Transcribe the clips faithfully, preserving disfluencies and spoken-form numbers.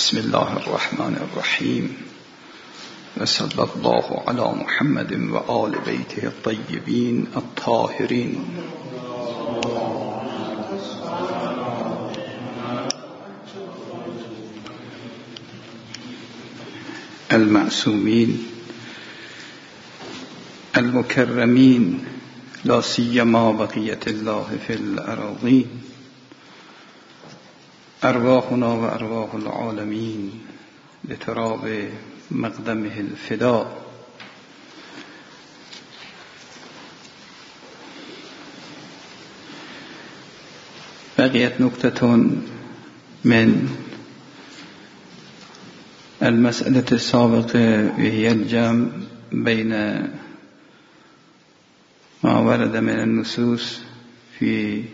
بسم الله الرحمن الرحیم و صلی الله علی محمد و آل بیته الطیبین الطاهرین. المعصومین المکرمین لا سیما بقیت الله فی الاراضین. ارواحنا و ارواح العالمین لتراب مقدمه الفدا. بقیت نکتة من المسألة السابقة وهي الجمع بين ما ورد من النصوص في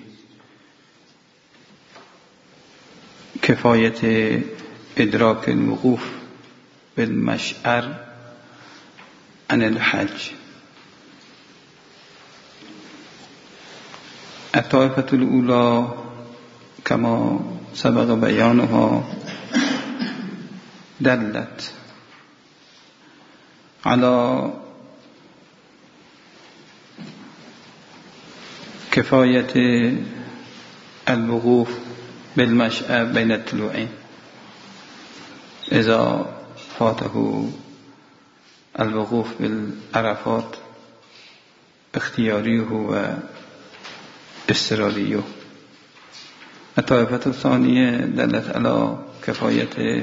کفایت ادراک الوقوف بالمشعر عن الحج. الطائفة الأولى كما سبق بيانها دلت على كفاية الوقوف بالمشعر بين الطلوعين إذا فاته الوقوف بالعرفات اختياريه واضطراريه. الطائفة الثانية دلت على كفاية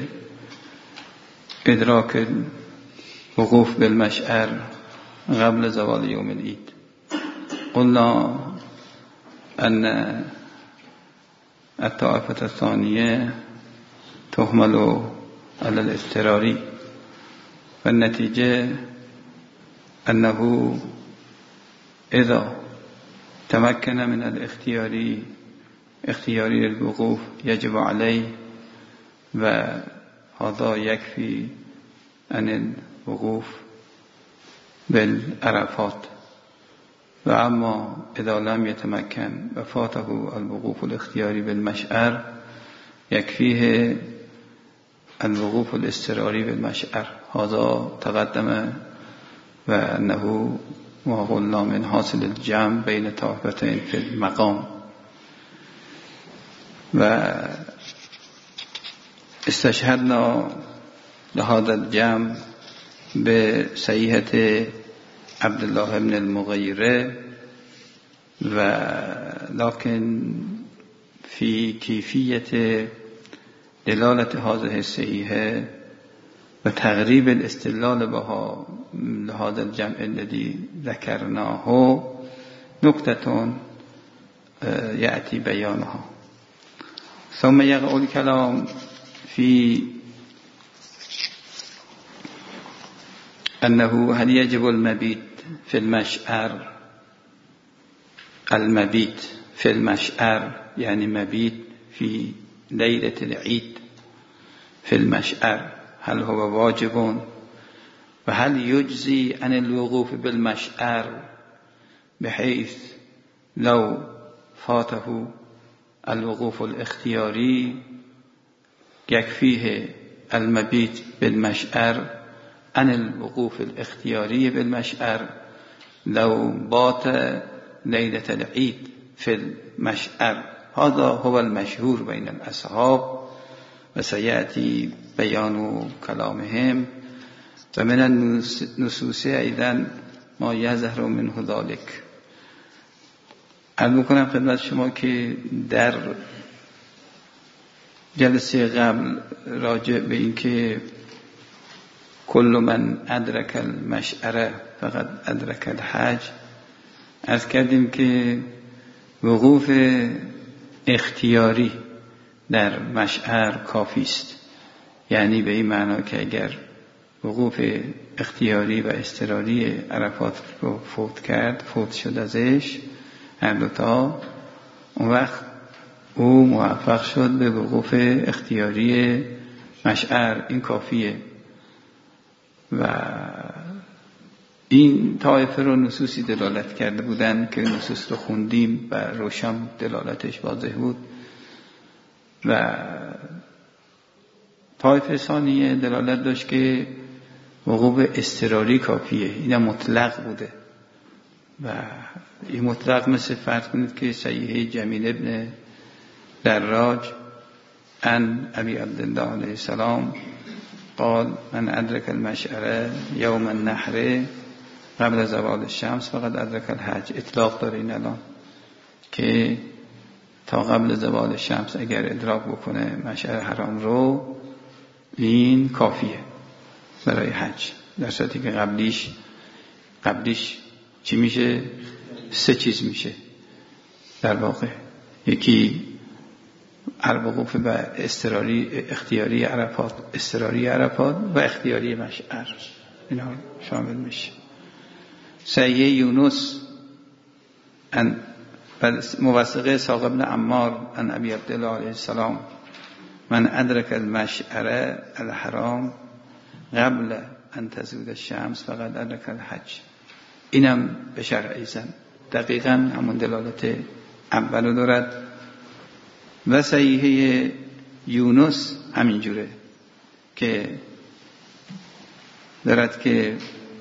إدراك الوقوف بالمشعر قبل زوال يوم العيد. قلنا أن الطائفة الثانية تحمل على الاضطراري، والنتيجة أنه إذا تمكن من الاختياري اختياري الوقوف يجب عليه، وهذا يكفي عن الوقوف بالعرفات. وأما إذا لم يتمكن وفاته الوقوف الاختياري بالمشعر يكفيه الوقوف الاضطراري بالمشعر. هذا تقدم وأنه ما قلنا من حاصل الجمع بين طائفتين في المقام. واستشهدنا لهذا الجمع بصحيحة عبد الله بن المغيرة، ولكن في كيفية دلالة هذه الصحيحة وتغريب الاستدلال بها لهذا الجمع الذي ذكرناه نكتة يأتي بيانها. ثم يقع الكلام في أنه هل يجب المبيت في المشعر المبيت في المشعر يعني مبيت في ليلة العيد في المشعر، هل هو واجب؟ وهل يجزي عن الوقوف بالمشعر بحيث لو فاته الوقوف الاختياري يكفيه المبيت بالمشعر عن الوقوف الاختياري بالمشعر لو بات ليلة العيد في المشعر؟ هذا هو المشهور بين الأصحاب وسيأتي بيان كلامهم. ومن النصوص أيضا ما يظهر منه ذلك. عرض کنم خدمت شما که در جلسه قبل راجع به این که کل من ادرک المشعره فقط ادرک الحج عرض کردیم که وقوف اختیاری در مشعر کافی است. یعنی به این معنا که اگر وقوف اختیاری و اضطراری عرفات رو فوت کرد، فوت شد ازش هر دوتا، اون وقت او موفق شد به وقوف اختیاری مشعر، این کافیه. و این طایفه رو نصوصی دلالت کرده بودن که نصوص رو خوندیم و روشن دلالتش واضح بود. و طایفه ثانیه دلالت داشت که وقوع اضطراری کافیه، این مطلق بوده و این مطلق مثل فرض کنید که صحیحه جمیل ابن دراج عن ابی عبدالله علیه السلام قال من ادرک المشعره یوم النحر قبل زوال الشمس فقد ادرک الحج. اطلاق داره این الان که تا قبل زوال شمس اگر ادراک بکنه مشعر حرام رو این کافیه برای حج، در صورتی که قبلیش قبلیش چی میشه؟ سه چیز میشه در واقع. یکی الوقوف به اضطراری اختیاری عرفات، اضطراری عرفات و اختیاری مشعر، اینا شامل میشه. صحیح یونس ان موثقه ساق ابن عمار ان ابی عبدالله علیه السلام من ادرک المشعر الحرام قبل ان تزول الشمس فقد ادرک الحج. اینم به شرع ایزن دقیقاً همون دلالت اولو دارد و صحیحه یونس همینجوره که دارد که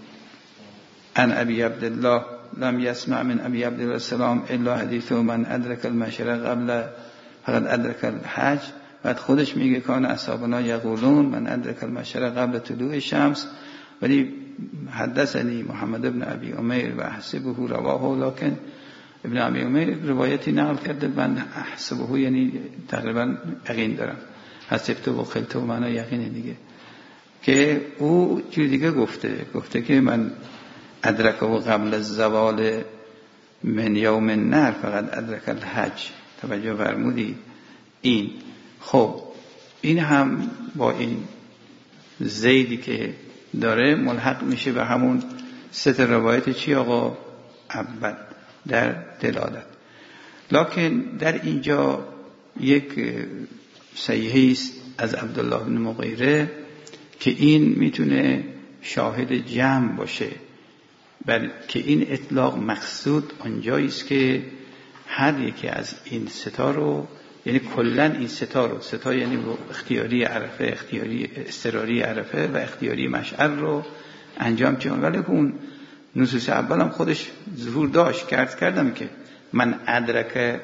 ان ابی عبدالله لم يسمع من ابي عبد الله السلام الا حديث من ادرك المشعر قبل فقد ادرك الحج. بعد خودش میگه کان اصحابنا یقولون من ادرک المشعر قبل طلوع الشمس ولی حدثنی محمد ابن ابی امیر و احسبه رواه، لکن ابن ابی امیر روایتی نقل کرده من احسبه یعنی تقریبا یقین دارم، حسبته و خلته و معنا یقینه دیگه، که او چیز دیگه گفته گفته که من ادرک و قبل الزوال من یوم النحر فقط ادرک الحج. توجه فرمودید این. خب این هم با این زیدی که داره ملحق میشه به همون ست روایت چی آقا اول در دلالت. لکن در اینجا یک صحیحه است از عبدالله بن مغیره که این میتونه شاهد جمع باشه، بل که این اطلاق مقصود آنجایی است که هر یکی از این ستا رو، یعنی کلن این ستا رو، ستا یعنی اختیاری عرفه، اختیاری اضطراری عرفه و اختیاری مشعر رو انجام چون. ولی اون نصوص اول هم خودش ظهور داشت کرد کردم که من ادرک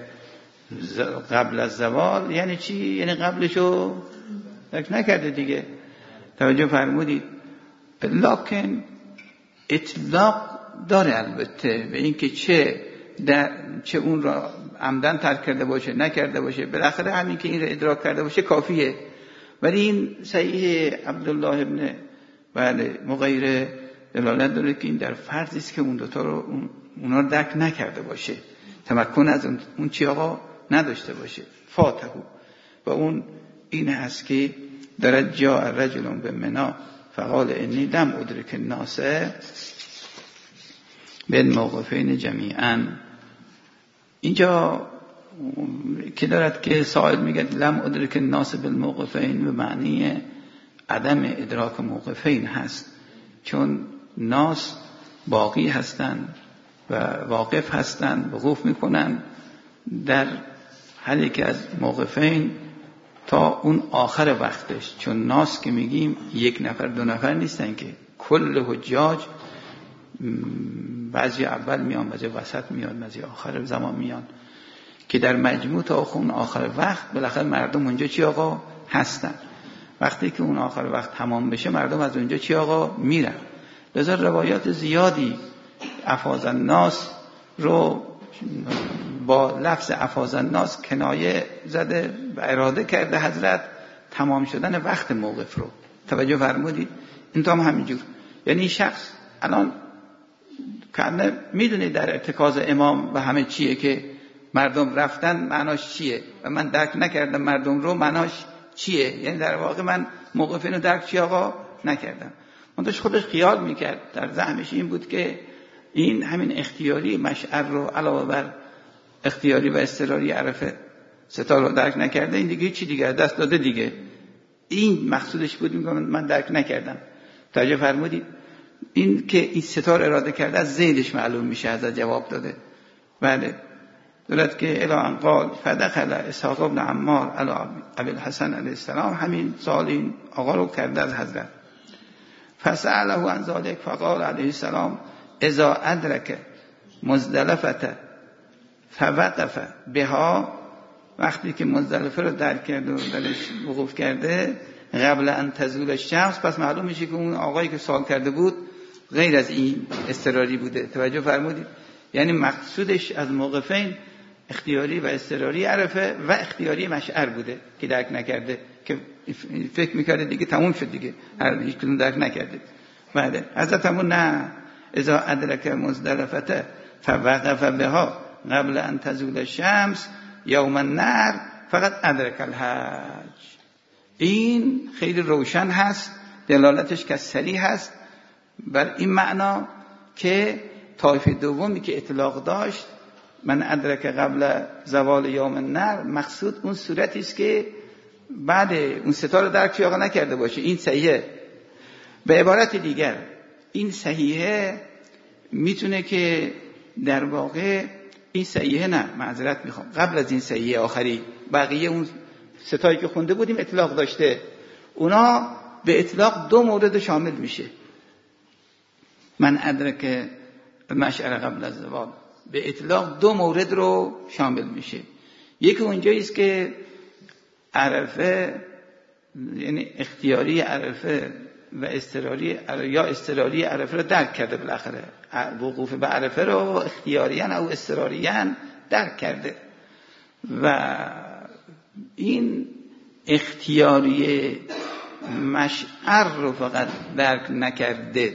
قبل از زوال یعنی چی؟ یعنی قبلشو درک نکرده دیگه. توجه فرمودید. لکن اطلاق داره البته به این که چه در چه اون را عمدن ترک کرده باشه نکرده باشه، بالاخره همین که این را ادراک کرده باشه کافیه. ولی این صحیح عبدالله ابن بله مغیره دلالت داره که این در فرضی است که اون دوتا رو اون اونا رو درک نکرده باشه، تمکن از اون, اون چی آقا نداشته باشه. فاتحو و اون این هست که در جاء رجل به منا فقال انی لم ادرک الناس بالموقفین جمیعا. اینجا که دارد که سائل میگه لم ادرک الناس بالموقفین به معنی عدم ادراک موقفین هست، چون ناس باقی هستند و واقف هستند، وقوف میکنن در هر یک از موقفین تا اون آخر وقتش. چون ناس که میگیم یک نفر دو نفر نیستن که، کل حجاج بعضی اول میان، بعضی وسط میان، بعضی آخر زمان میان، که در مجموع تا اون آخر وقت بالاخره مردم اونجا چی آقا هستن. وقتی که اون آخر وقت تمام بشه مردم از اونجا چی آقا میرن. لذا روایات زیادی افاض الناس رو با لفظ افاض الناس کنایه زده و اراده کرده حضرت تمام شدن وقت موقف رو. توجه فرمودید؟ این تو هم همینجور. یعنی شخص الان کنه میدونه در ارتکاز امام و همه چیه که مردم رفتن معناش چیه و من درک نکردم مردم رو معناش چیه. یعنی در واقع من موقف اینو درک چی آقا نکردم. منتش خودش خیال میکرد در ذهنش این بود که این همین اختیاری مشعر رو علاوه بر اختیاری و اضطراری عرفه ستا رو درک نکرده، این دیگه چی دیگه دست داده دیگه. این مقصودش بود، میگم من درک نکردم. توجه فرمودید؟ این که این ستا رو اراده کرده از ذهنش معلوم میشه، از جواب داده. بله. دولت که الان قال فدخل اسحاق ابن عمار علی ابی الحسن علیه السلام، همین سوال این آقا رو کرده از حضرت. فسأله عن ذلك فقال علیه السلام اذا ادرک مزدلفه فوقف بها، وقتی که مزدلفه رو درک کرده و درش وقوف کرده قبل ان تزول الشمس، پس معلوم میشه که اون آقایی که سوال کرده بود غیر از این اضطراری بوده. توجه فرمودید؟ یعنی مقصودش از موقفین اختیاری و اضطراری عرفه و اختیاری مشعر بوده که درک نکرده، که فکر میکرده دیگه تموم شد دیگه، هر هیچ کدوم درک نکرده. بعد حضرت همون نه، اذا ادرک مزدلفه فوقف بها قبل ان تزول الشمس یوم النحر فقط ادرک الحج. این خیلی روشن هست، دلالتش که صریح هست بر این معنا که طایفه دومی که اطلاق داشت من ادرک قبل زوال یوم النحر، مقصود اون صورتی است که بعد اون ستاره درک چی آقا نکرده باشه. این صحیحه. به عبارت دیگر این صحیحه میتونه که در واقع این صحیحه نه معذرت میخوام قبل از این صحیحه آخری بقیه اون ستایی که خونده بودیم اطلاق داشته، اونا به اطلاق دو مورد شامل میشه. من ادرک مشعر قبل از زوال به اطلاق دو مورد رو شامل میشه. یکی اونجاییست که عرفه یعنی اختیاری عرفه و اضطراری یا اضطراری عرفه رو درک کرده، بالاخره وقوف به عرفه رو اختیاریان او اضطراریان درک کرده و این اختیاری مشعر رو فقط درک نکرده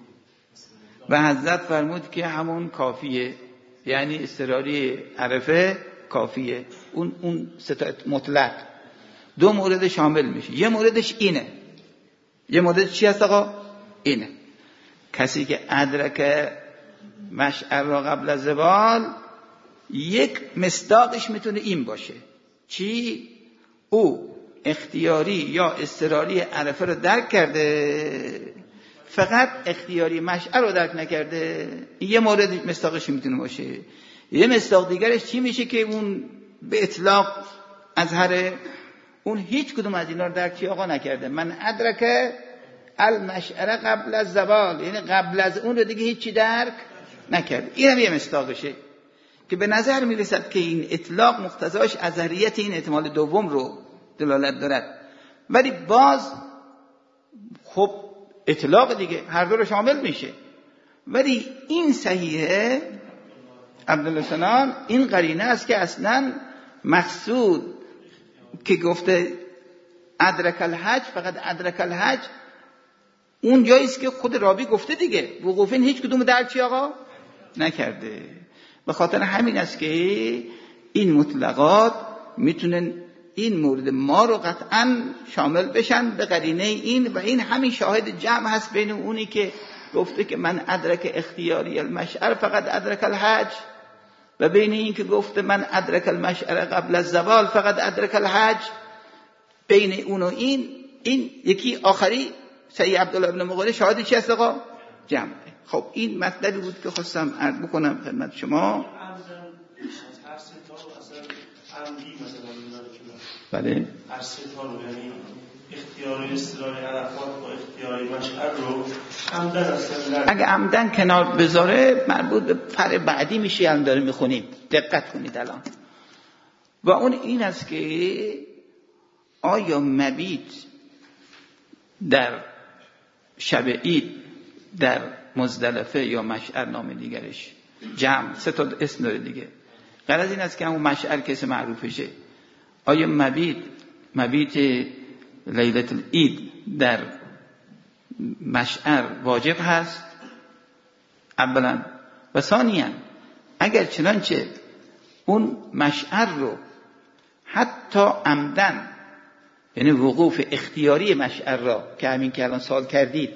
و حضرت فرمود که همون کافیه، یعنی اضطراری عرفه کافیه. اون اون ستایت مطلق دو مورد شامل میشه. یه موردش اینه، یه موردش چی هست آقا؟ اینه کسی که ادرک مشعر را قبل از زوال، یک مصداقش میتونه این باشه چی؟ او اختیاری یا اضطراری عرفه رو درک کرده، فقط اختیاری مشعر رو درک نکرده. یه مورد مصداقش میتونه باشه. یه مصداق دیگرش چی میشه که اون به اطلاق اظهر اون هیچ کدوم از اینا رو درک آقا نکرده. من ادرک المشعر قبل از زوال، یعنی قبل از اون رو دیگه هیچی درک نکرده. این هم یه مصداقشه که به نظر میرسد که این اطلاق مقتضاش اظهریت این احتمال دوم رو دلالت دارد، ولی باز خب اطلاق دیگه هر دو رو شامل میشه. ولی این صحیحه عبدالله سنان این قرینه است که اصلا مقصود که گفته ادرک الحج فقط ادرک الحج اون جاییست که خود رابی گفته دیگه وقوفین هیچ کدوم درک چی آقا نکرده. به خاطر همین است که این مطلقات میتونن این مورد ما رو قطعا شامل بشن به قرینه این، و این همین شاهد جمع هست بین اونی که گفته که من ادرک اختیاری المشعر فقط ادرک الحج و بین این که گفته من ادرک المشعر قبل از زوال فقط ادرک الحج. بین اون و این این یکی آخری سید عبدالله ابن مغوله شاهد چی هست آقا؟ جمع. خب این مطلبی بود که خواستم عرض بکنم خدمت شما. بله هر سه تا رو یعنی اختیاری اصطلاحی عرفات با اختیاری مشعر رو عمدن اصلا اگه عمدن کنار بذاره مربوط به فرع بعدی میشه هم داره میخونیم. دقت کنید الان. و اون این است که آیا مبیت در شب عید در مزدلفه یا مشعر نام دیگرش جمع سه تا اسم داره دیگه. غرض این است که همون مشعر کسی معروفشه. آیا مبیت مبیت لیلت العید در مشعر واجب هست؟ اولا. و ثانیا اگر چنانچه اون مشعر رو حتی عمدن، یعنی وقوف اختیاری مشعر را که همین که الان سوال کردید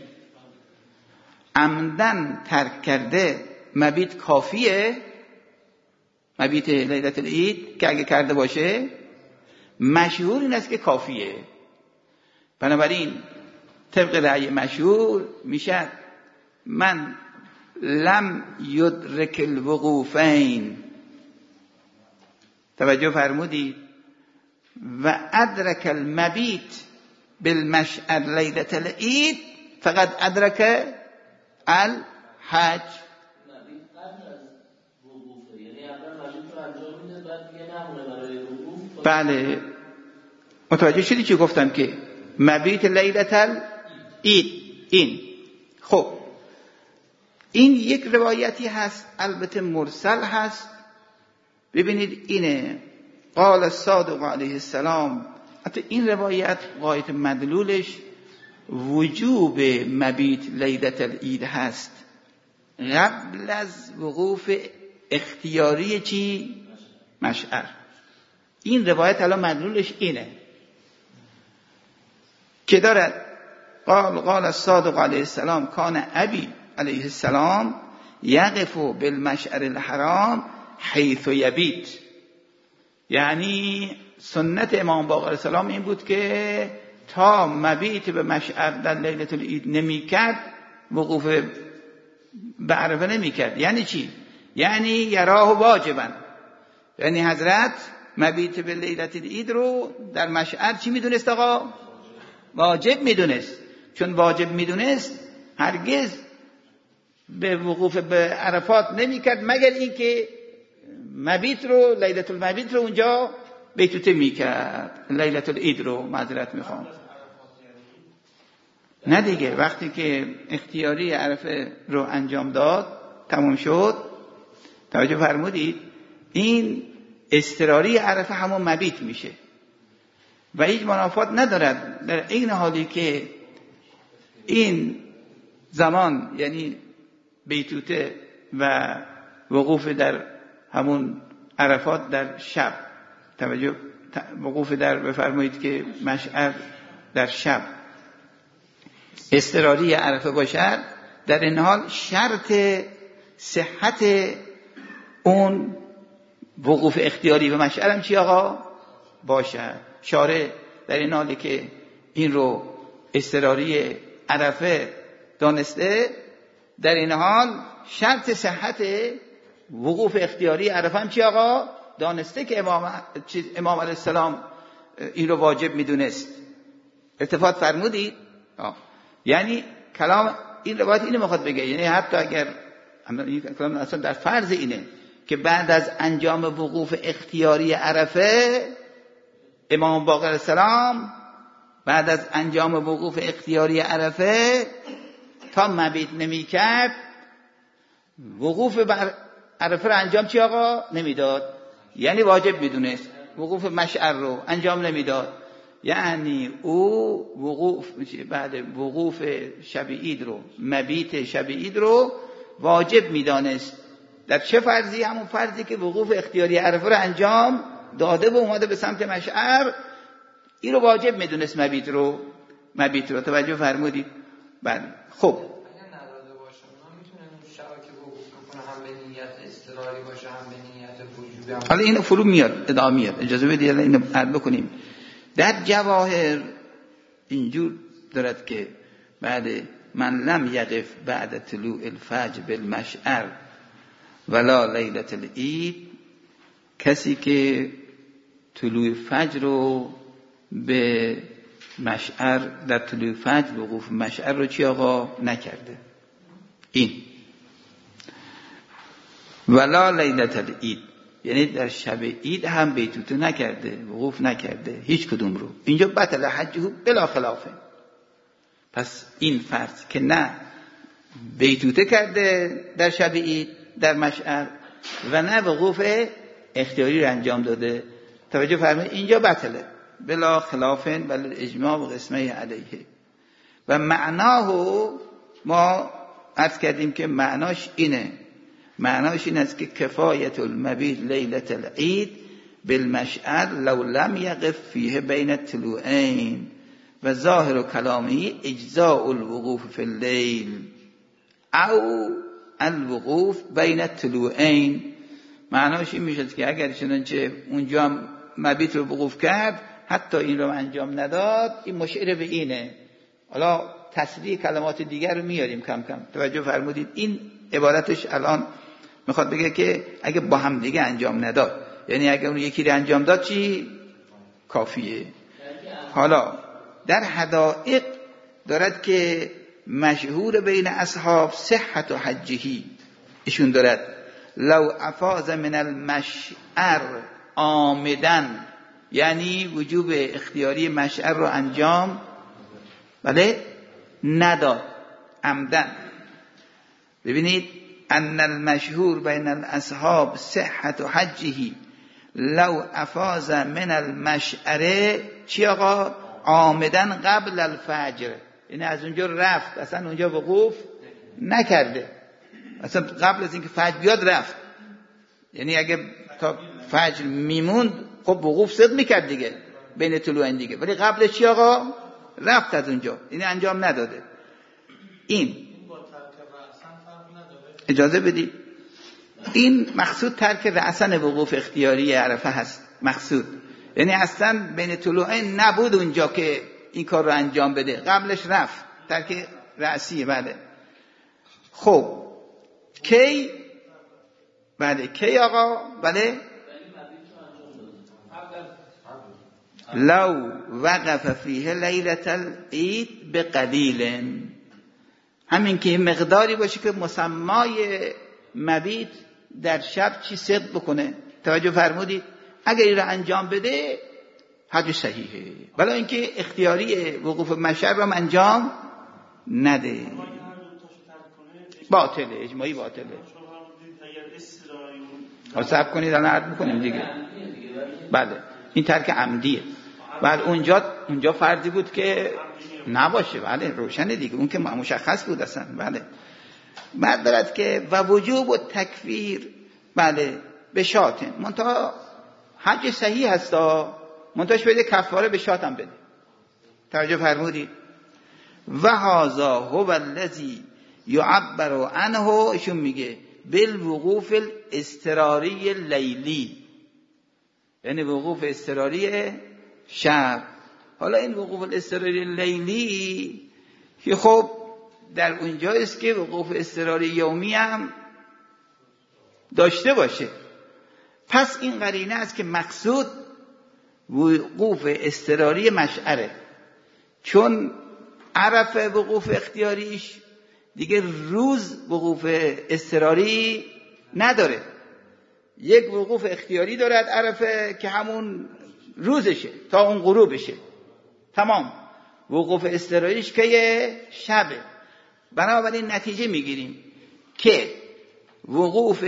عمدن ترک کرده، مبیت کافیه؟ مبیت لیلت العید که اگه کرده باشه مشهور این است که کافیه. بنابراین طبق رأی مشهور میشه من لم یدرک الوقوفین توجه فرمودید؟ و ادرک المبیت بالمشعر لیلة العید فقد ادرک الحج. بله متوجه شدی چی گفتم که مبیت لیلة العید. این خب این یک روایتی هست، البته مرسل هست. ببینید اینه قال الصادق علیه السلام. حتی این روایت غایت مدلولش وجوب مبیت لیلة العید هست قبل از وقوف اختیاری چی؟ مشعر. این روایت الان مدلولش اینه که دارد قال قال الصادق علیه السلام کان ابی علیه السلام یقف بالمشعر الحرام حیث یبیت. یعنی سنت امام باقر علیه السلام این بود که تا مبیت به مشعر در لیلة العید نمی کرد وقوف به عرفه نمی کرد. یعنی چی؟ یعنی یراه واجبا، یعنی حضرت مبیت به لیلة العید رو در مشعر چی میدونست آقا؟ واجب میدونست. چون واجب میدونست هرگز به وقوف به عرفات نمی کرد مگر اینکه مبیت رو لیلة المبیت رو اونجا بیتوته می کرد. لیلة العید رو معذرت میخوام. نه دیگه وقتی که اختیاری عرفه رو انجام داد تمام شد، توجه فرمودید، این اضطراری عرفه همون مبیت میشه و هیچ منافات ندارد در این حالی که این زمان یعنی بیتوته و وقوف در همون عرفات در شب، توجه وقوف در بفرمایید که مشعر در شب اضطراری عرفه باشد، در این حال شرط صحت اون وقوف اختیاری و مشعر هم چی آقا؟ باشد. شارع در این حالی که این رو اضطراری عرفه دانسته، در این حال شرط صحت وقوف اختیاری عرفه هم چی آقا؟ دانسته که امام, امام علیه السلام این رو واجب میدونست. اتفاق فرمودید؟ آه. یعنی کلام این روایت اینو میخواد بگه، یعنی حتی اگر این کلام اصلا در فرض اینه که بعد از انجام وقوف اختیاری عرفه امام باقر علیه السلام بعد از انجام وقوف اختیاری عرفه تا مبیت نمی کرد وقوف بر عرفه رو انجام چی آقا؟ نمیداد. یعنی واجب میدونست. وقوف مشعر رو انجام نمیداد. یعنی او وقوف بعد وقوف شب عید رو مبیت شب عید رو واجب میدانست. در چه فرضی؟ همون فرضی که وقوف اختیاری عرفه رو انجام داده و اومده به سمت مشعر، این رو واجب میدونست مبیت رو مبیت رو توجه فرمودید؟ بله. خب اگر نداده باشه اونا میتونن اون شبا که وقوف بکنه هم به نیت اضطراری باشه هم به نیت وجوبی. حالا اینو فرو میاد ادامه میاد، اجازه بدید اینو عرض بکنیم. در جواهر اینجور دارد که بعد من لم یقف بعد طلوع الفجر بالمشعر ولا لیلة العید، کسی که طلوع فجر رو به مشعر در طلوع فجر وقوف مشعر رو چی آقا نکرده، این ولا لیلة العید یعنی در شب عید هم بیتوته نکرده، وقوف نکرده، هیچ کدوم رو، اینجا بطل حجه بلا خلافه. پس این فرض که نه بیتوته کرده در شب عید در مشعر و نه وقوف اختیاری رو انجام داده، توجه فرمایید، اینجا بطله بلا خلافه بل اجماع و قسمه علیه. و معناه ما عرض کردیم که معناش اینه، معناش این است که کفایت المبیت لیلة العید بالمشعر لو لم یقف فیه بین الطلوعین و ظاهر و کلامی اجزاء الوقوف فی اللیل او الوقوف بین الطلوعین. معناش این میشه که اگر چنانچه اونجا هم مبیت رو وقوف کرد حتی این رو انجام نداد، این مشعر به اینه. حالا تصریح کلمات دیگر رو میاریم کم کم، توجه فرمودید. این عبارتش الان میخواد بگه که اگه با هم دیگه انجام نداد، یعنی اگه اون یکی رو انجام داد چی؟ کافیه. حالا در حدائق دارد که مشهور بین اصحاب صحت و حجهی، ایشون دارد لو افاظ من المشعر عامدن، یعنی وجوب اختیاری مشعر رو انجام بله نداد عمدن. ببینید ان المشهور بین الاصحاب صحت و حجهی لو افاظ من المشعره چی آقا؟ عامدن قبل الفجر، یعنی از اونجا رفت، اصلا اونجا وقوف نکرده، اصلا قبل از اینکه فجر بیاد رفت، یعنی اگه تا فجر میموند خب وقوف صدق میکرد دیگه بین طلوعین دیگه، ولی قبل چی آقا؟ رفت از اونجا، این انجام نداده. این اجازه بدید، این مقصود ترک رأسن وقوف اختیاری عرفه هست مقصود، یعنی اصلا بین طلوعین نبود اونجا که این کار رو انجام بده، قبلش رفت، ترک رأسی. بله خب کی؟ بله کی آقا؟ بله لو وقف فیه لیلة العید بقلیل، همین که مقداری باشه که مسمای مبیت در شب چی صدق بکنه. توجه فرمودید؟ اگر این رو انجام بده حج صحیحه، ولی اینکه اختیاری وقوف مشعر رو انجام نده باطله، اجماعی باطله. حساب کنید الان عرض میکنیم دیگه. بله این ترک عمدیه. بله اونجا اونجا فردی بود که نباشه، بله روشنه دیگه، اون که مشخص بود اصلا. بله بعد دارد که و وجوب و تکفیر بله به شاتن، منتها حج صحیح هستا، منتهاش بده کفاره به شاتم بده. توجه فرمودید؟ و هذا هو الذی یعبر عنه، ایشون میگه بالوقوف الاضطراری لیلی، یعنی وقوف اضطراری شب. حالا این وقوف الاضطراری لیلی که خب در اونجایست که وقوف اضطراری یومی هم داشته باشه، پس این قرینه است که مقصود وقوف اضطراری مشعره، چون عرفه وقوف اختیاریش دیگه روز وقوف اضطراری نداره، یک وقوف اختیاری دارد عرفه که همون روزشه تا اون غروبشه، تمام. وقوف اضطراریش که شبه. بنابراین نتیجه میگیریم که وقوف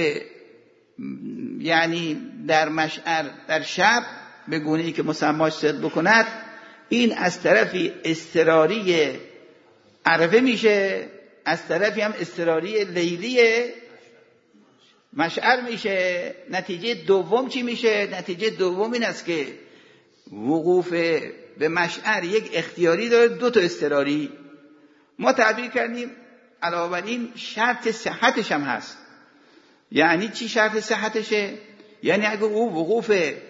یعنی در مشعر در شب به گونه‌ای که مسماش صدق بکند، این از طرفی اضطراری عرفه میشه، از طرفی هم اضطراری لیلی مشعر میشه. نتیجه دوم چی میشه؟ نتیجه دوم این است که وقوف به مشعر یک اختیاری داره، دو تا اضطراری. ما تعبیر کردیم علاوه بر این شرط صحتش هم هست. یعنی چی شرط صحتشه؟ یعنی اگه او وقوف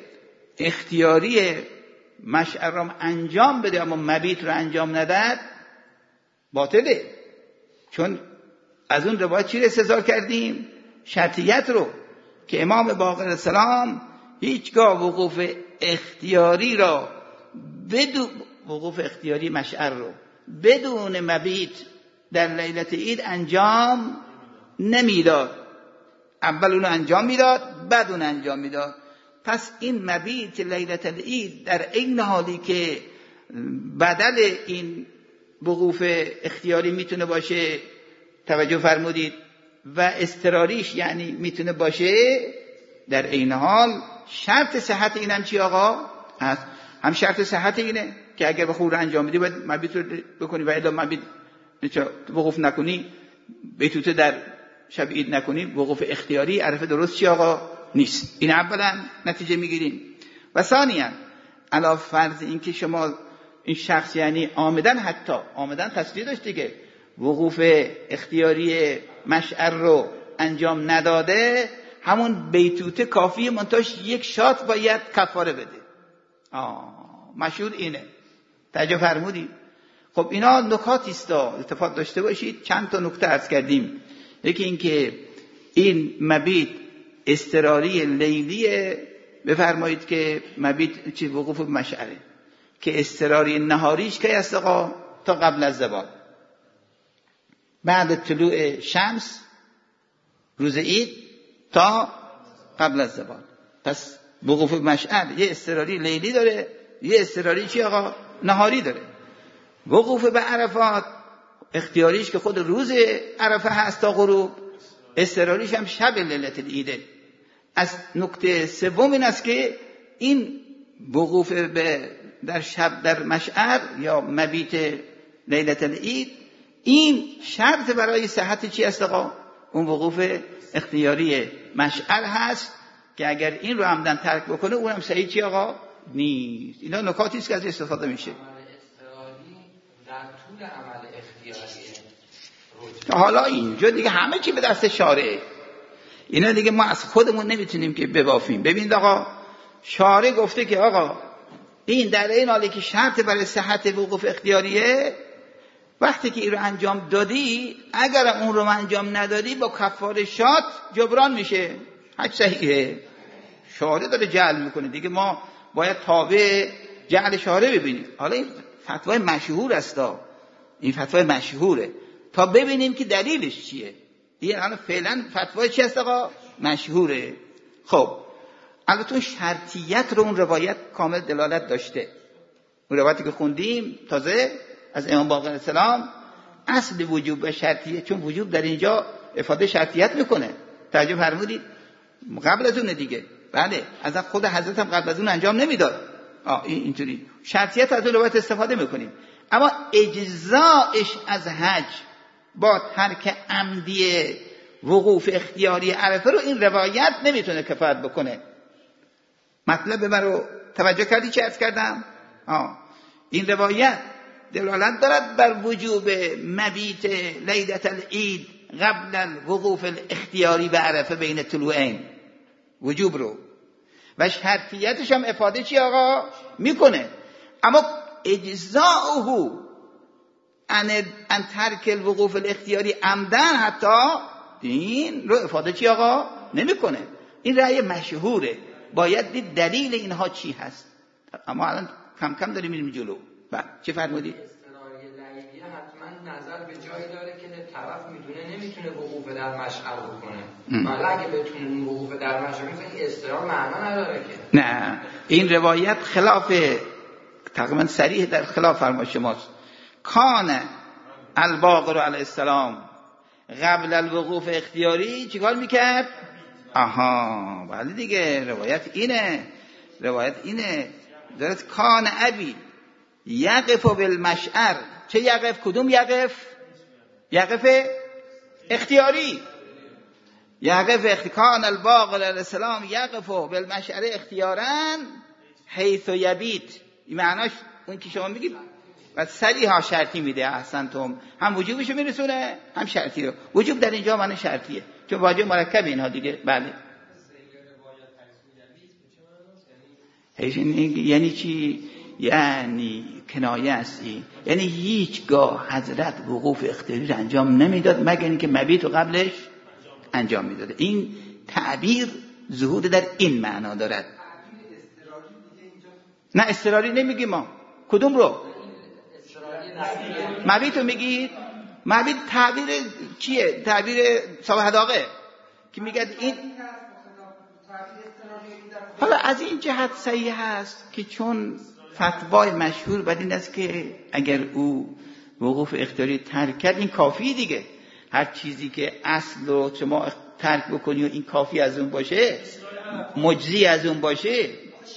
اختیاری مشعر رو انجام بده اما مبیت رو انجام نداد باطله، چون از اون روایت چی رو استظهار کردیم؟ شرطیت رو، که امام باقر السلام هیچگاه وقوف اختیاری را بدون وقوف اختیاری مشعر رو بدون مبیت در لیلت عید انجام نمیداد، اول اون انجام میداد بعد اون انجام میداد. پس این مبیت لیلت العید در این حالی که بدل این وقوف اختیاری میتونه باشه، توجه فرمودید، و اضطراریش یعنی میتونه باشه، در این حال شرط صحت اینم چی آقا هست؟ هم شرط صحت اینه که اگر به خور انجام بدی باید مبیت رو بکنی و الا مبیت وقوف نکنی، بیتوته در شب عید نکنی، وقوف اختیاری عرفه درست چی آقا نیست. این اولا نتیجه میگیریم. و ثانیا علاوه فرض این که شما این شخص یعنی عامدن، حتی عامدن تصدیق داشت دیگه، وقوف اختیاری مشعر رو انجام نداده، همون بیتوته کافیه، منتاش یک شات باید کفاره بده. آه مشهور اینه. توجه فرمودید؟ خب اینا نکاتی است، اتفاق داشته باشید. چند تا نکته عرض کردیم. یکی این که این مبیت اضطراری لیلیه بفرمایید که مبیت چی وقوف مشعره که اضطراری نهاریش که است آقا تا قبل از زوال، بعد طلوع شمس روز عید تا قبل از زوال. پس وقوف مشعر یه اضطراری لیلی داره، یه اضطراری چی آقا نهاری داره. وقوف به عرفات اختیاریش که خود روز عرفه هست تا غروب، اضطراریش هم شب لیلت العیده. از نکته سوم این است که این وقوف به در شب در مشعر یا مبیت لیلت العید این شرط برای صحت چی است آقا؟ اون وقوف اختیاری مشعر هست که اگر این رو عمدن ترک بکنه اونم صحیح چی آقا؟ نیست. اینا نکاتی است که از استفاده میشه. در طول عمل اختیاریه. حالا اینجا دیگه همه چی به دست شارعه. اینا دیگه ما از خودمون نمیتونیم که ببافیم. ببینید آقا شارع گفته که آقا این در این حالی که شرط برای صحت وقوف اختیاریه، وقتی که این رو انجام دادی اگر اون رو انجام ندادی با کفارشات جبران میشه. حج صحیحه. شارع داره جعل میکنه دیگه، ما باید تابع جعل شارع ببینیم. حالا این فتوای مشهور است، این فتوای مشهوره تا ببینیم که دلیلش چیه. این الان فعلا فتوای چی است آقا؟ مشهوره. خب البته شرطیت رو اون روایت کامل دلالت داشته. اون روایتی که خوندیم تازه از امام باقر السلام اصل وجوب به شرطیه، چون وجوب در اینجا افاده شرطیت میکنه. توجه فرمودید؟ قبل از اون دیگه. بله از خود حضرت هم قبل از اون انجام نمیداد. آه این اینطوری شرطیت از اون روایت استفاده میکنیم. اما اجزاش از حج با ترک عمدی وقوف اختیاری عرفه رو این روایت نمیتونه کفایت بکنه. مطلب من رو توجه کردی چه عرض کردم؟ آه. این روایت دلالت دارد بر وجوب مبیت لیلة العید قبل الوقوف الاختیاری به عرفه بین طلوعین، وجوب رو و شرطیتش هم افاده چی آقا میکنه. اما اجزاؤه ان ان ترک الوقوف الاختیاری عمدن حتی این رو افاده چی آقا نمیکنه. این رأی مشهوره، باید دید دلیل اینها چی هست. اما الان کم کم داریم میریم جلو. بعد چه فرمودی؟ اضطراری لیلیه حتما نظر به جایی داره که طرف میدونه نمیتونه وقوف در مشعر بکنه. ولی اگه بتونه وقوف در مشعر بکنه این اضطرار معنا نداره که. نه این روایت خلاف تقریبا صریح در خلاف فرمان شماست. کان الباقر علیه السلام قبل الوقوف اختیاری چیکار میکرد؟ آها بله دیگه روایت اینه، روایت اینه دارد کان ابی یقف بالمشعر. چه یقف؟ کدوم یقف؟ یقف اختیاری. یقف اختی کان الباقر علیه السلام یقف بالمشعر اختیارا حیث یبیت. این معناش اون که شما میگید و صریحا شرطی میده. احسنتم، هم وجوبشو میرسونه هم شرطی رو. وجوب در اینجا معنی شرطیه چون واجب مرکب اینها دیگه. بله یعنی چی؟ یعنی کنایه است این. یعنی هیچگاه حضرت وقوف اختیاری رو انجام نمیداد مگر اینکه مبیت رو قبلش انجام میداده. این تعبیر ظهور در این معنا دارد. نه اضطراری نمیگیم ما. کدوم رو؟ مبیت رو میگید؟ مبیت تعبیر چیه؟ تعبیر صاحب حداقه که میگه این حالا از این جهت صحیح هست که چون فتوای مشهور بر این است که اگر او وقوف اختیاری ترک کرد این کافی دیگه. هر چیزی که اصل رو شما ترک بکنی و این کافی از اون باشه، مجزی از اون باشه،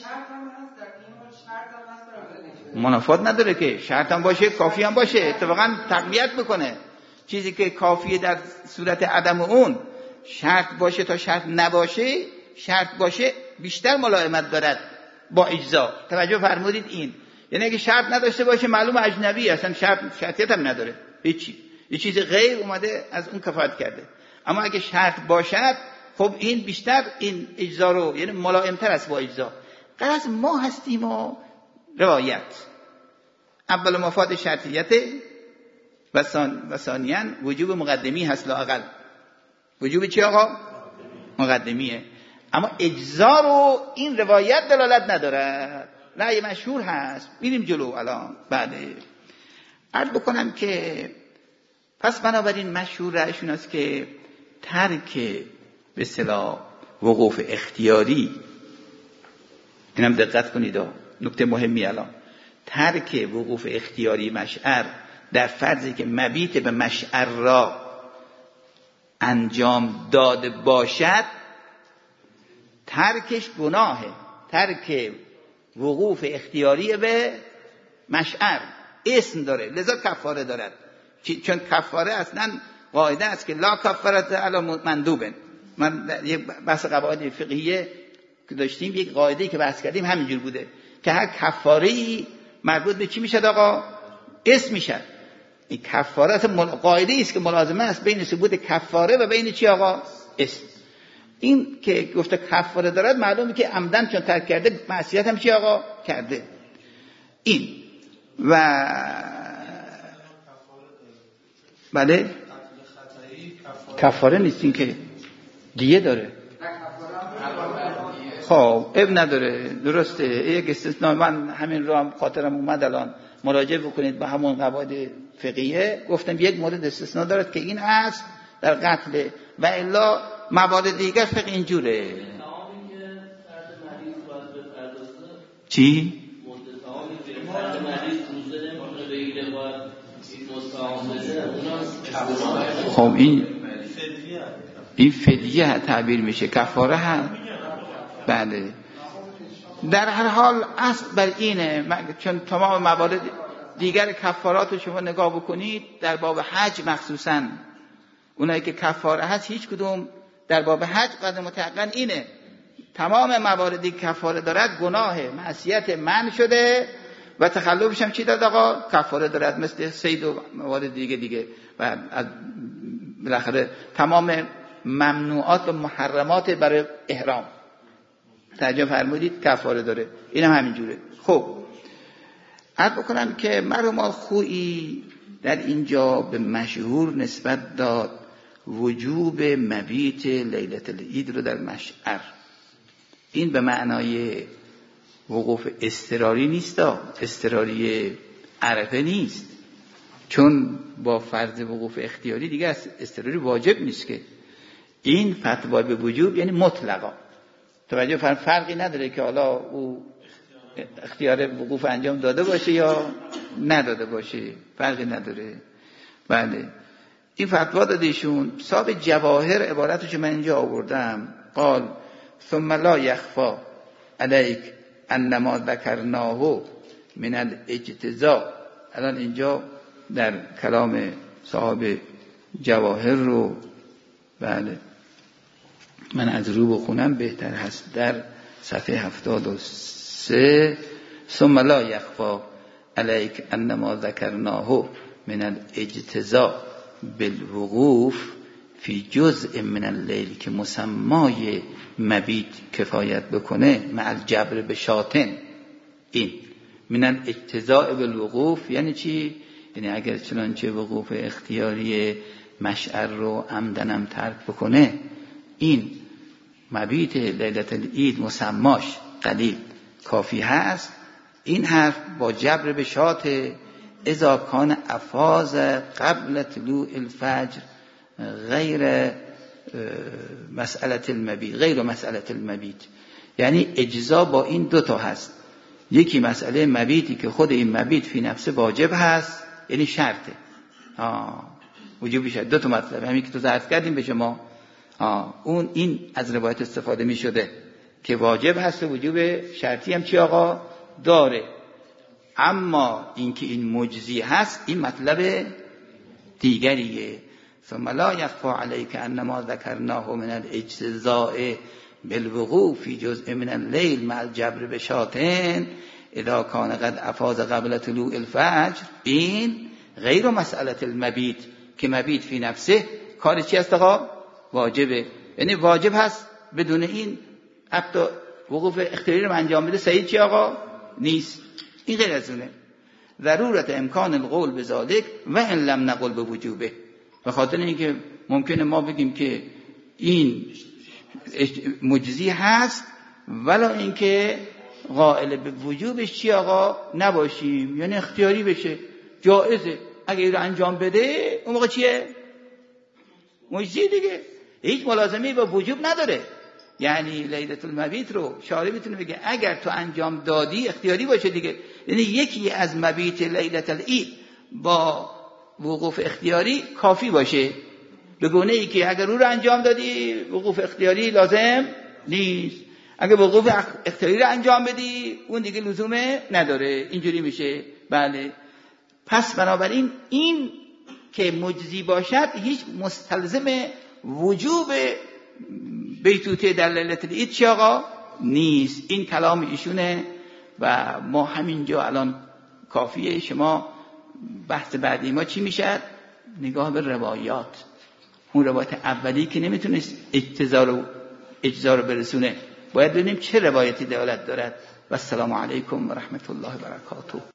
منافات نداره که شرط هم باشه کافی هم باشه، اتفاقا تقویت بکنه. چیزی که کافیه در صورت عدم اون شرط باشه تا شرط نباشه، شرط باشه بیشتر ملائمت دارد با اجزا. توجه فرمودید؟ این یعنی اگه شرط نداشته باشه معلوم اجنبی، اصلا شرط شرطیت هم نداره، هیچی، یه چیز غیر اومده از اون کفایت کرده. اما اگه شرط باشد خب این بیشتر این اجزا رو یعنی ملائمتر است با اجزا. غرض ما هستیم و روایت اول مفاد شرطیت و ثانیاً وجوب مقدمی هست لااقل. وجوب چی آقا؟ مقدمیه. اما اجزا رو این روایت دلالت نداره. رأی مشهور هست. میریم جلو الان. بعده عرض بکنم که پس بنابراین مشهور رأیشون است که ترک به اصطلاح وقوف اختیاری، اینم دقت کنید، نکته مهمی الان، ترک وقوف اختیاری مشعر در فرضی که مبیت به مشعر را انجام داده باشد، ترکش گناهه. ترک وقوف اختیاری به مشعر اسم داره، لذا کفاره دارد. چون کفاره اصلا قاعده است که لا کفارت علی مندوبن. من یک بحث قواعد فقهیه که داشتیم، یک قاعده‌ای که بحث کردیم همینجور بوده که هر کفاره‌ای مربوط به چی میشد آقا؟ اسم میشد. این کفارت قاعده‌ای است که ملازمه است بین ثبوت کفاره و بین چی آقا؟ اسم. این که گفته کفاره دارد معلومه که عمدن چون ترک کرده معصیت هم چی آقا؟ کرده. این و بله کفاره نیست، این که دیگه داره. خب اب نداره، درسته. یک استثناء، من همین رو هم خاطرم اومد الان مراجعه بکنید به همون قواعد فقهیه. گفتم یک مورد استثناء دارد که این هست در قتل، و الا موارد دیگر فقه اینجوره. چی؟ خب این این فدیه تعبیر میشه، کفاره هم. بله در هر حال اصل بر اینه، چون تمام موارد دیگر کفارات رو شما نگاه بکنید در باب حج مخصوصا اونایی که کفاره هست هیچ کدوم در باب حج قدر متعقن اینه، تمام مواردی که کفاره دارد گناه معصیت من شده و تخلفش هم چی داد آقا؟ کفاره دارد، مثل صید و موارد دیگه دیگه و بالاخره تمام ممنوعات و محرمات برای احرام ترجمه فرمودید کفاره داره، اینم هم همینجوره. خب عرض بکنم که مرحوم خویی در اینجا به مشهور نسبت داد وجوب مبیت لیلة العید رو در مشعر. این به معنای وقوف اضطراری نیست، اضطراری عرفه نیست، چون با فرض وقوف اختیاری دیگه اضطراری واجب نیست که. این فتوا به وجوب یعنی مطلقا، توجه فرق فرقی نداره که حالا او اختیار وقوف انجام داده باشه یا نداده باشه، فرقی نداره. بله این فتوا دادیشون. صاحب جواهر عبارتش من اینجا آوردم، قال ثم لا یخفا علیک انما ذکرناه من الاجتزاء. الان اینجا در کلام صاحب جواهر رو بله من از رو بخونم بهتر هست، در صفحه هفتاد و سه ثم لا یخفا علیک انما ذکرناه من الاجتزاء بالوقوف فی جزء من اللیل که مسمای مبیت کفایت بکنه مع الجبر بشاتن. این من الاجتزاء بالوقوف یعنی چی؟ یعنی اگر چنانچه وقوف اختیاری مشعر رو عمدنم ترک بکنه، این مبیت لیلة العید مسماش قلیل کافی هست. این حرف با جبر بشات اذا کان افاظ قبل طلوع الفجر غیر مسئله المبیت غیر مسئله المبیت، یعنی اجزا با این دوتا هست. یکی مسئله مبیتی که خود این مبیت فی نفسه واجب هست، یعنی شرطه آه وجوبی شد. دو تا مطلب همین که تو ذکر کردیم به شما، آه اون این از روایت استفاده می شده که واجب هست و وجوب شرطی هم چی آقا داره. اما اینکه این مجزی هست این مطلب دیگریه. ثم لا یخفا علیک انما ذکرناه من الاجتزاء بالوقوف فی جزء من اللیل مع الجبر بشاتن اذا کان قد افاظ قبل طلوع الفجر. این غیر مسئله المبیت که مبیت فی نفسه کار چی است آقا؟ واجبه، یعنی واجب هست، بدون این حتی وقوف اختیاری رو انجام بده صحیح چی آقا؟ نیست. این غیر از اونه. ضرورت امکان القول بذالک و ان لم نقل به وجوبه. به خاطر اینکه ممکنه ما بگیم که این مجزی هست، ولا اینکه قائل به وجوبش چی آقا نباشیم، یعنی اختیاری بشه، جائزه. اگه این رو انجام بده اون موقع چیه؟ مجزی دیگه، هیچ ملازمه با وجوب نداره. یعنی لیلة المبیت رو شارع میتونه بگه اگر تو انجام دادی اختیاری باشه دیگه. یعنی یکی از مبیت لیلة العید با وقوف اختیاری کافی باشه، به گونه ای که اگر او رو انجام دادی وقوف اختیاری لازم نیست، اگر وقوف اختیاری رو انجام بدی اون دیگه لزومه نداره. اینجوری میشه. بله. پس بنابراین این که مجزی باشد هیچ مستلزم وجوب بیتوته در لیلة العید چی آقا نیست. این کلام ایشونه و ما همینجا الان کافیه. شما بحث بعدی ما چی میشه؟ نگاه به روایات. اون روایت اولی که نمیتونست اجتزا رو اجزا رو برسونه، باید ببینیم چه روایتی دلالت دارد. و السلام علیکم و رحمت الله و برکاته.